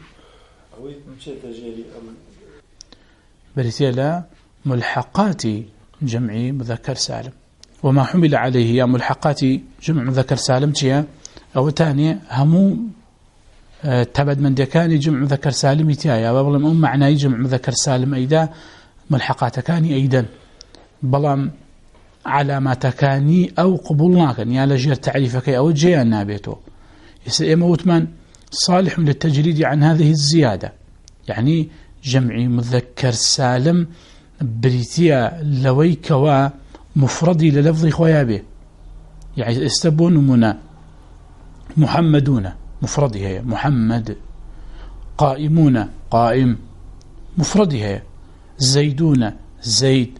بريتيلا ملحقات جمع مذكر سالم. وما حمل عليه يا ملحقات جمع مذكر سالم تيا أو تاني همو أه تبد من دكاني جمع مذكر سالم تيا يا بابل أم معناه جمع مذكر سالم أيدا ملحقات كاني أيدا بلام علامات كاني أو قبولنا كان يا لجير تعريفك أو جيان نابيته يسأل وثمان صالح للتجريد عن هذه الزيادة يعني جمع مذكر سالم بريتيا لويك ومفردي للفظ خويابه يعني استبون منا محمدون مفردي هي محمد قائمون قائم مفردي هي زيدون زيد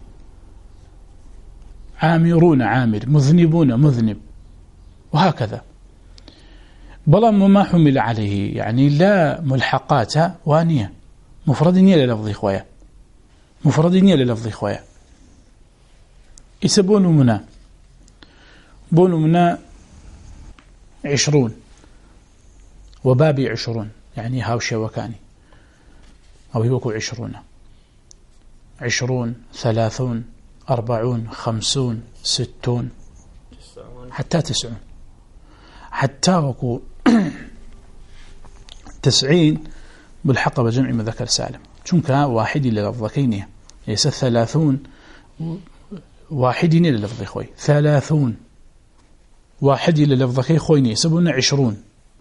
عامرون عامر مذنبون مذنب وهكذا. بلا ما حمل عليه يعني لا ملحقات وانية مفردية للفظ خويا مفردية للفظ خويا يسبون منا بون منا عشرون وبابي عشرون يعني هاوشة وكاني أو يوكو عشرون عشرون ثلاثون أربعون خمسون ستون حتى تسعون حتى وكو تسعين بالحقة بجمع مذكر سالم شنك واحد للفظكين ليس ثلاثون واحدين للفظ خوي ثلاثون واحد للفظكي خويني يسبون عشرون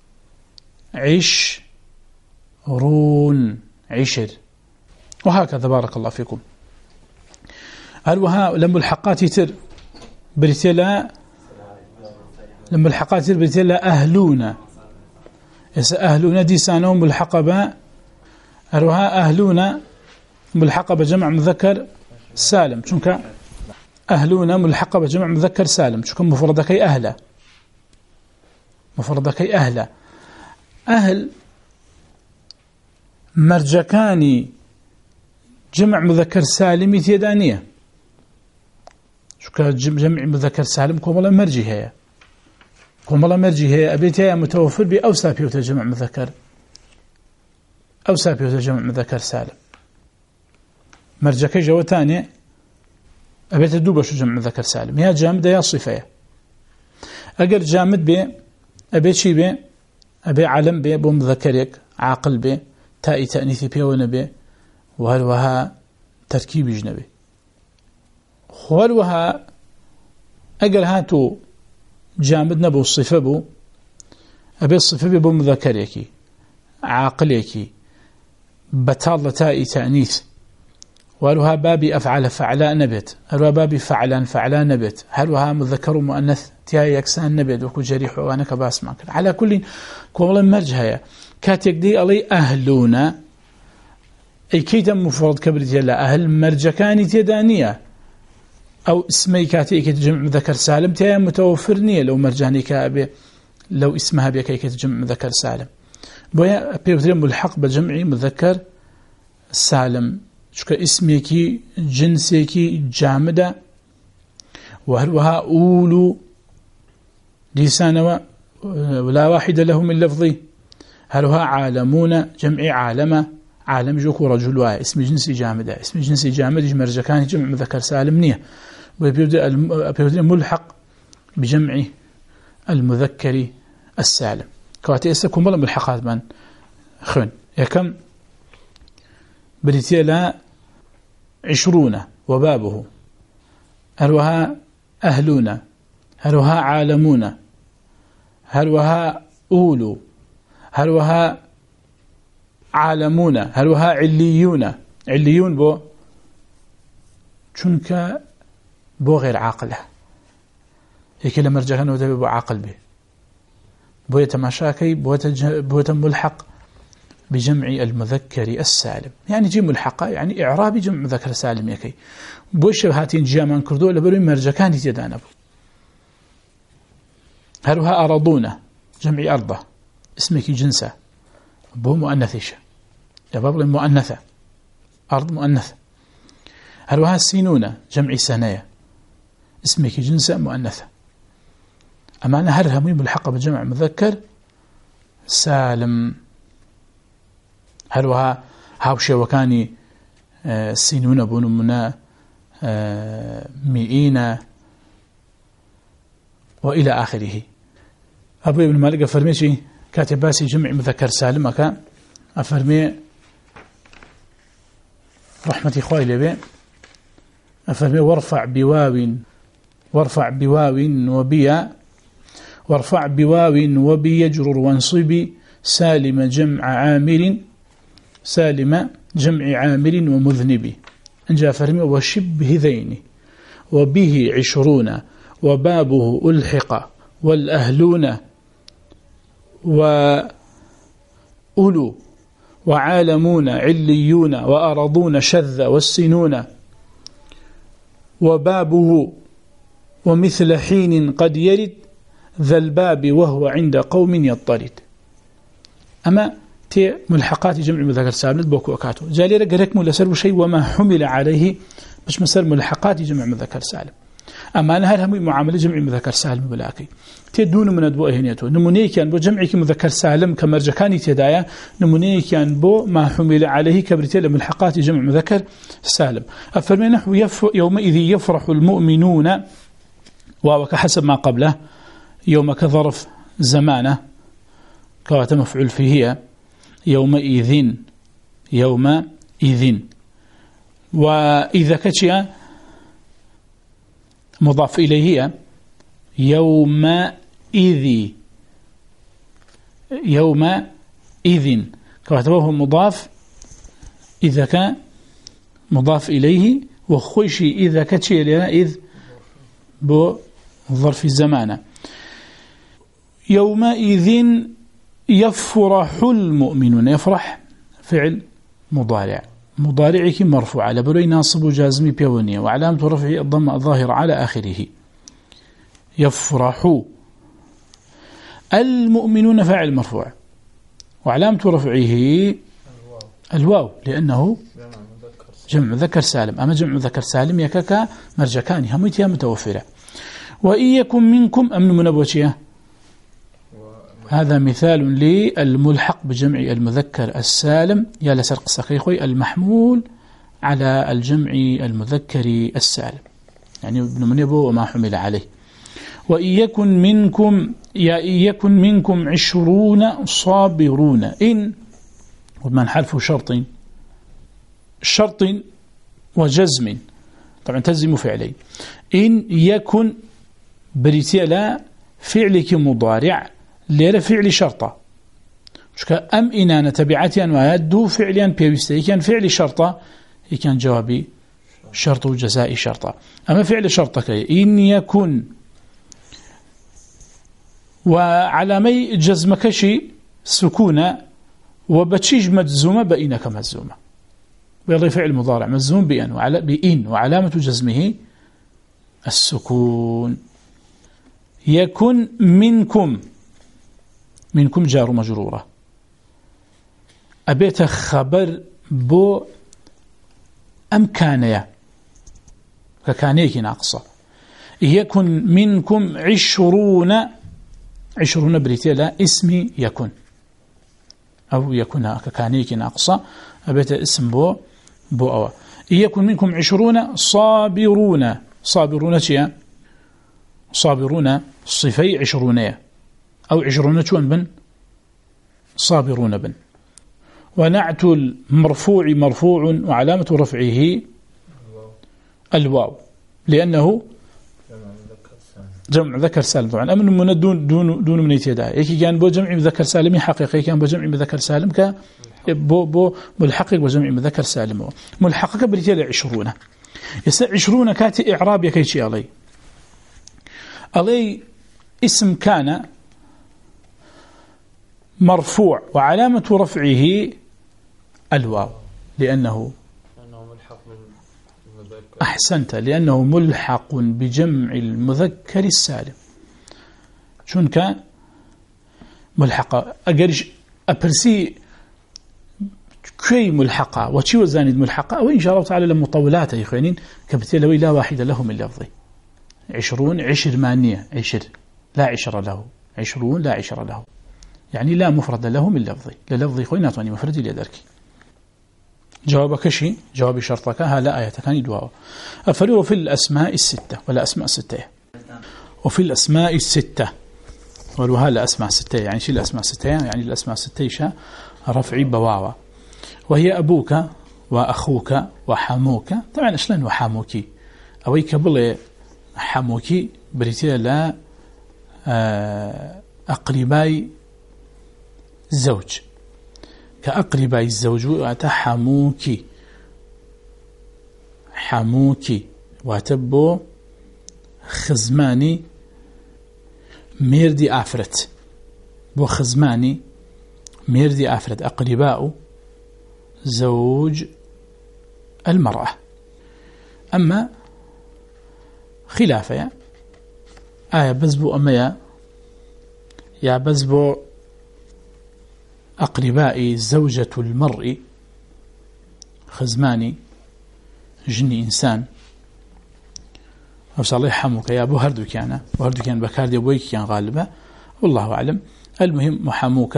عش رون عشر وهكذا. بارك الله فيكم. هلوها لما الحقات يتر بريتلا لما الحقات يتر بريتلا أهلون يس أهلون دي سانهم بالحقبة هلوها أهلون بالحقبة جمع مذكر سالم شنك أهلون بالحقبة جمع مذكر سالم شنك مفردك أهلا مفردك أهلا أهل مرجكاني جمع مذكر سالم يتيدانية شو جمع مذكر سالم كوملا مرجي هي كوملا مرجي هي أبيتها متوفر بأوسا بيوت جمع مذكر أوسا بيوت جمع مذكر سالم مرجكي جوة تانية أبيت دوبش جمع مذكر سالم يا جامد يا صفية أقر جامد بي أبيت شي بي أبي علم بي بو مذكرك عاقل بي تائي تأنيثي بي ونبي وهل وها تركيب جنبي وهل وها أقل هاتو جامد نبو الصفة بو أبي الصفة بو مذكريكي عاقليكي بطالة تائي تأنيث وهل وها بابي أفعل فعلا نبت هل وها بابي فعلا فعلا نبت هل وها مذكر مؤنث تياي يكسان نبت وكو جريح وانا كباس ماكر على كل كولا مرجها كاتيك دي ألي أهلونا أي كيتا مفرد كبرت يلا أهل مرجكاني تيدانية أو اسمي كاتي كي تجمع مذكر سالم تيا متوفرنية لو مرجاني كابي لو اسمها بي كي تجمع مذكر سالم بويا بيبترين ملحق بجمع مذكر سالم شك اسميكي جنسيكي جامدة وهلوها أولو لسانوا ولا واحد له من لفظي هلوها عالمون جمع عالمة عالم جوكو رجل واحد اسم جنسي جامدة اسم جنسي جامد مرجكان جمع مذكر سالم نية وبيبدأ ملحق بجمع المذكر السالم كواتي اسكم بلا ملحقات من خن يكم بريتيا لا عشرون وبابه هلوها أهلون هلوها عالمون هلوها أولو هلوها عالمون هلوها عليون عليون بو چونك بو غير عاقله هيك لما رجعنا ودبي بو عاقل به بو يتماشاكي بو بو ملحق بجمع المذكر السالم يعني جي ملحقه يعني اعرابي جمع مذكر سالم يكي بو شبهاتين جامان كردو لبرو مرجكان يدانا بو هلوها أرضون جمع أرضه اسمك جنسه بو مؤنثيشه يا باب المؤنثه أرض مؤنثه هلوها السينون جمع سنايا اسمك جنسه مؤنثه أما أنا هرها مي ملحقة بجمع مذكر سالم هلوها هاوشي وكاني سينون بون منا مئين وإلى آخره أبو ابن مالك أفرمي كاتب باسي جمع مذكر سالم أكا أفرمي رحمة إخوائي لبي أفرمي وارفع بواو وارفع بواو وبيا وارفع بواو وبيجرر وانصب سالم جمع عامر سالم جمع عامر ومذنب أنجا فرمي وشبه ذين وبه عشرون وبابه ألحق والأهلون وأولو وعالمون عليون وأرضون شذ والسنون وبابه ومثل حين قد يرد ذا الباب وهو عند قوم يضطرد أما تي ملحقات جمع مذكر سالم بوكو أكاتو جالي رقرك ملسر شيء وما حمل عليه مش مسر ملحقات جمع مذكر سالم أما أنا هل هم معاملة جمع مذكر سالم بلاكي تي دون من أدبو إهنيته نموني كان بو جمعك مذكر سالم كمرجكاني تدايا نموني كان بو ما حمل عليه كبرتي ملحقات جمع مذكر سالم أفرمي نحو يف يومئذ يفرح المؤمنون وكحسب ما قبله يوم كظرف زمانه كوات مفعول فيه يومئذ يومئذ وإذا كتشيا مضاف إليه يومئذ يومئذ كواتبه مضاف إذا كان مضاف إليه وخشي إذا كتشيا لنا إذ بظرف الزمان يومئذ يفرح المؤمنون يفرح فعل مضارع مضارعك مرفوع على بلوي ناصب جازمي بيونية وعلامة رفعه الضمة الظاهرة على آخره يفرح المؤمنون فاعل مرفوع وعلامة رفعه الواو لأنه جمع مذكر سالم أما جمع مذكر سالم يكاكا مرجكان هميتها متوفرة وإن يكن منكم أمن منبوشية هذا مثال للملحق بجمع المذكر السالم يا لسرق سخيخوي المحمول على الجمع المذكر السالم يعني ابن منبو وما حمل عليه وإن يكن منكم يا إن يكن منكم عشرون صابرون إن ومن حرف شرط شرط وجزم طبعا تزم فعلين إن يكن بريتيلا فعلك مضارع ليرى فعل شرطة أم إنانة تبعتي أنواع دو فعليا بيوستي كان فعل شرطة كان جوابي شرط وجزاء شرطة أما فعل شرطة إن يكن وعلامي جزمكشي سكونة وبتشيج مجزومة بإنك مجزومة بيضي فعل مضارع مجزوم بإن وعلى بإن وعلامة جزمه السكون يكن منكم منكم جار مجرورة أبيت خبر بو أمكانيا ككانيك ناقصة يكن منكم عشرون عشرون بريتيلا اسمي يكن أو يكن ككانيك ناقصة أبيت اسم بو بو أو يكن منكم عشرون صابرون صابرون شيئا صابرون صفي عشرونية أو عشرون شون بن صابرون بن. ونعت المرفوع مرفوع وعلامة رفعه الواو لأنه جمع ذكر سالم. طبعا أمن من دون دون دون من يتداعي يكي كان بو جمع مذكر سالم حقيقي كان بو جمع مذكر سالم ك بو بو ملحقق بجمع مذكر سالم ملحقق برجال عشرون يسع عشرون كاتي إعراب يكي شيء علي علي اسم كان مرفوع وعلامة رفعه الواو لأنه أحسنت لأنه ملحق بجمع المذكر السالم. شون كان ملحقة أقرش أبرسي كي ملحقة وشي وزاند ملحقة وإن شاء الله تعالى لمطولات يا إخوانين كبتلوي لا واحد له من لفظي. عشرون عشر مانية عشر لا عشر له عشرون لا عشر له يعني لا مفرد له من لفظي للفظي خوي نعطوني مفرد ليدرك. جوابك شيء جواب شرطك لا آية كان دواء. أفلوا في الأسماء الستة ولا أسماء ستة وفي الأسماء الستة ولها لا أسماء ستة يعني شيء الأسماء ستة يعني الأسماء ستة شاء رفعي بواوا وهي أبوك وأخوك وحموك. طبعا أشلن وحموكي أويك بل حموكي بريتيا لا أقرباي زوج كأقرباء الزوج واتحموكي حموكي واتبو خزماني ميردي آفرت بو خزماني ميردي آفرت أقرباء زوج المرأة. أما خلافة آية بزبو أما يا يا بزبو أقربائي زوجة المرء خزماني جني إنسان أو صالح حموك يا أبو هردو كان وهردو كان بكاردي أبويك كان غالبا والله أعلم. المهم محموك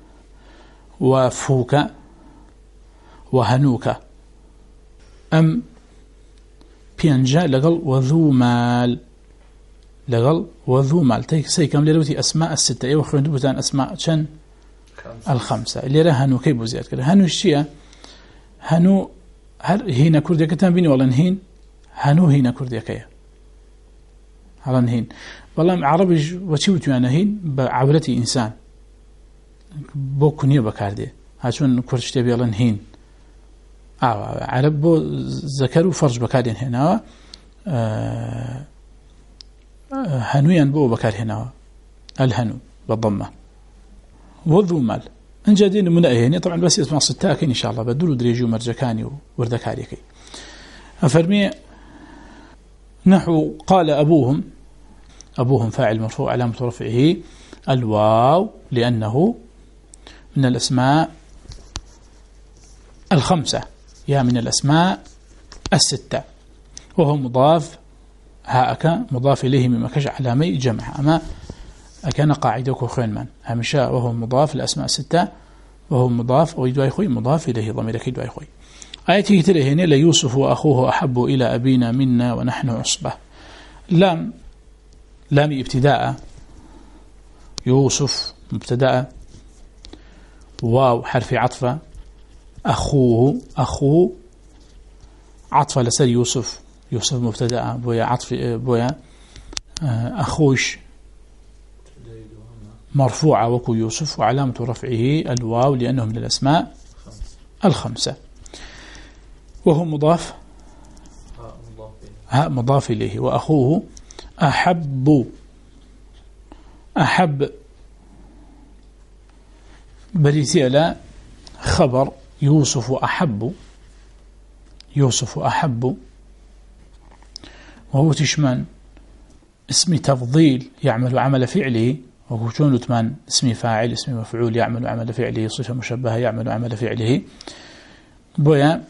وفوك وهنوك. أم بينجا لقل وذو مال لقل وذو مال تيك سيكم للوتي أسماء الستة أيوة خلونا نبتان أسماء شن الخمسة اللي راه هنو كيف بزياد كده هنو الشيء هنو هل هنا كردية كتان بيني ولا نهين هنو هنا كردية كيا على نهين والله عربي وشيوتو أنا هين بعبرتي إنسان بوكنيه بكاردي هاشون كردشتي بيلا نهين آه عرب بو ذكر وفرج بكاردين هنا آه هنويان بو بكار هنا الهنو بالضمة وذو مال ان جادين منأهيني طبعا بس اسمع ستاكين إن شاء الله بدلوا دريجي ومرجكاني وردكاريكي. أفرمي نحو قال أبوهم أبوهم فاعل مرفوع علامة رفعه الواو لأنه من الأسماء الخمسة يا من الأسماء الستة وهو مضاف هاك مضاف إليه مما كش علامي جمع أما أكان قاعدة خين من همشا وهو مضاف الأسماء الستة وهو مضاف ويدعي خوي مضاف إليه ضميرك يدعي خوي. آياتي كتير هنا ليوسف وأخوه أحب إلى أبينا منا ونحن عصبة. لام لام ابتداء يوسف مبتدأ واو حرف عطفة أخوه أخوه عطفة لسر يوسف يوسف مبتدأ بويا عطف بويا أخوش مرفوعة وكو يوسف وعلامة رفعه الواو لأنه من الأسماء الخمسة وهو مضاف ها مضاف إليه وأخوه أحب أحب بريتي على خبر يوسف أحب يوسف أحب وهو تشمن اسم تفضيل يعمل عمل فعله وهو شون لتمان اسم فاعل اسم مفعول يعمل عمل فعله صفة مشبهة يعمل عمل فعله بويا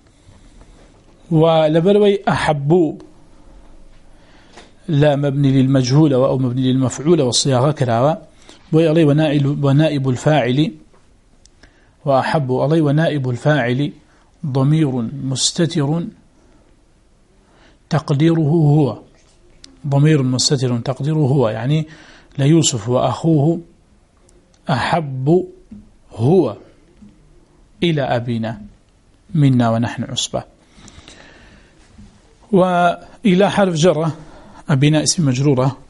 ولبروي أحبوا لا مبني للمجهول أو مبني للمفعول والصياغة كراوة بويا علي ونائب, ونائب الفاعل وأحبوا علي ونائب الفاعل ضمير مستتر تقديره هو ضمير مستتر تقديره هو، يعني ليوسف وأخوه أحب هو إلى أبينا منا ونحن عصبة. وإلى حرف جرة، أبينا اسم مجرورة،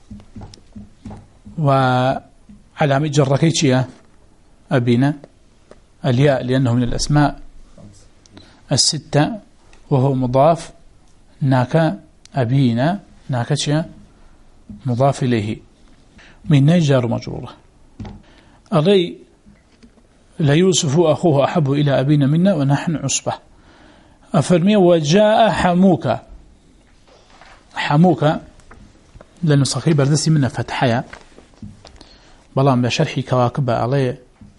وعلامة جرة كيتشيا أبينا الياء لأنه من الأسماء الستة، وهو مضاف، ناك أبينا ناكتشيا مضاف إليه، من نجار مجرورة. أغي ليوسف أخوه أحب إلى أبينا منا ونحن عصبة. أفرمي وجاء حموك، حموك لأنه صحيح بردسي منه فتحيا بلان بشرحي كواكب عليه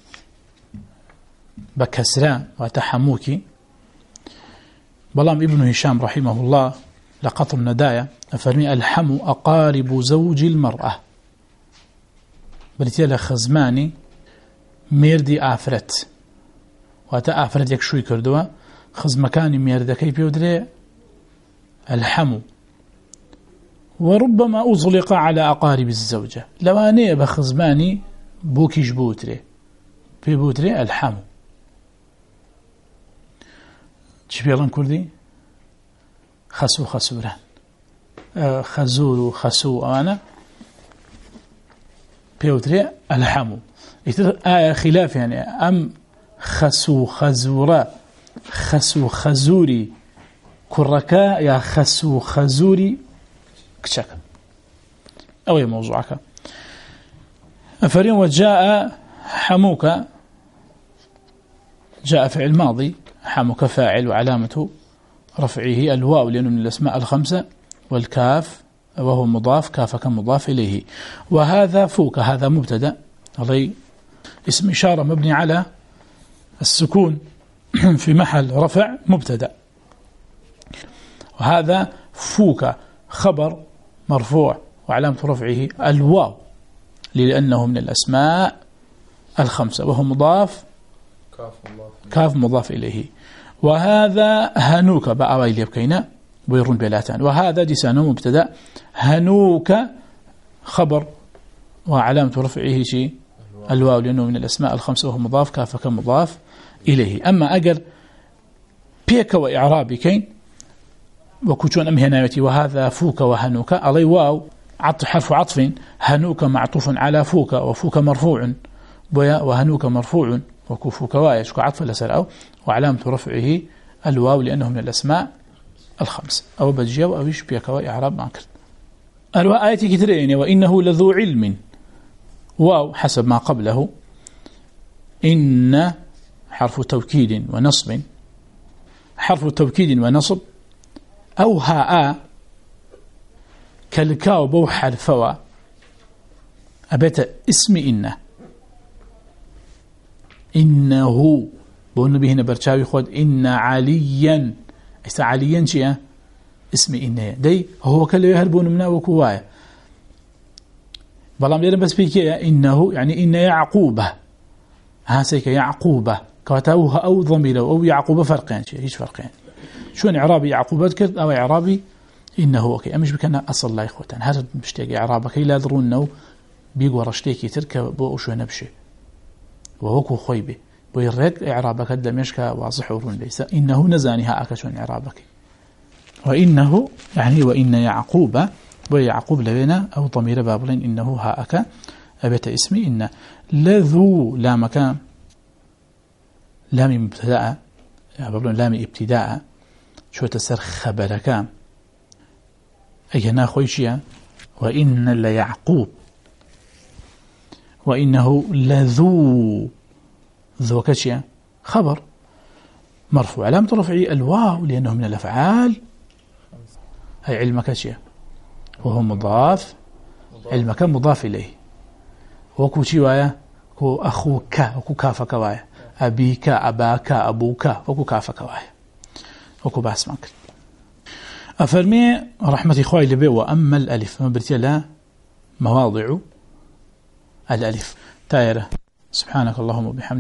بكسران وتحموكي. بلان ابن هشام رحمه الله لقط الندايا أفرمي الحمو أقارب زوج المرأة، بلتيلا خزماني ميردي آفرت، واتا آفرت يكشوي كردوا خزمكاني ميردكي بيودري الحمو. وربما أزلق على أقارب الزوجة، لو أنا بخزماني بوكيش بوتري بيبوتري الحمو. تشبيلان كردي خسو خسوران، خزور خسو أنا بيوتري الحمو. آية خلاف يعني أم خسو خزورا خسو خزوري كركا يا خسو خزوري كشك أو يا موضوعك. أفرين وجاء حموك، جاء فعل ماضي، حموك فاعل وعلامة رفعه الواو لأنه من الأسماء الخمسة، والكاف وهو مضاف، كافك مضاف إليه. وهذا فوك، هذا مبتدأ علي اسم إشارة مبني على السكون في محل رفع مبتدأ. وهذا فوك خبر مرفوع وعلامة رفعه الواو لأنه من الأسماء الخمسة، وهو مضاف، كاف مضاف إليه. وهذا هنوك بأوائل يبكينا ويرون بلاتان. وهذا ديسانه مبتدأ، هنوك خبر وعلامة رفعه شيء الواو لأنه من الأسماء الخمسة، وهو مضاف، كافك مضاف إليه. أما أجر بيك وإعرابي كين وكتون أم هنايتي وهذا فوك وهنوك علي واو عطف حرف عطف، هنوك معطوف على فوك، وفوك مرفوع وهنوك مرفوع وكفوك وايش كعطف لسر أو وعلامة رفعه الواو لأنه من الأسماء الخمس. أو بجيو أو إيش بيك وإعراب ماكر. الواو آيتي كترين وإنه لذو علم، واو حسب ما قبله، إن حرف توكيد ونصب، حرف توكيد ونصب، أو هاء كالكاو بو حرفوا أبيت اسم إن، إنه بقولنا به هنا برشاوي خود إن عليا، إيسا عليا شيء اسم إن دي هو كله يهربون منه وكوايا بلام ليرن بس بيكي إنه يعني إن يعقوبة، هاسيك يعقوبة كاتوها أو ضميره أو يعقوبة فرقين شيء هيش فرقين. شو إعرابي يعقوبة كذب أو إعرابي إنه أوكي أمش بكنا أصل لا إخوتان هذا مشتاق إعرابك لا يدرون إنه بيجوا رشتيكي تركب بو شو نبشي وهو خويبه بيرد إعرابك هذا مشكا واضح ورون ليس إنه نزانها أكشون إعرابك. وإنه يعني وإن يعقوب ويعقوب لبنا أو ضمير بابلين إنه هاك أبت اسمي إن لذو لا مكان لام مبتدأ بابلين لام ابتداء شو تسر خبرك أي ناخويشيا وإن ليعقوب وإنه لذو ذو كشيا خبر مرفوع علامة رفعه الواو لأنه من الأفعال أي علم كشيا وهو مضاف علمك مضاف إليه وكو شوايا كو أخوك وكو كافك وايا أبيك أباك أبوك وكو كافك وايا وكو باسمك. أفرمي رحمة إخوائي لبي وأما الألف مبرتي لا مواضع الألف تايرة. سبحانك اللهم وبحمدك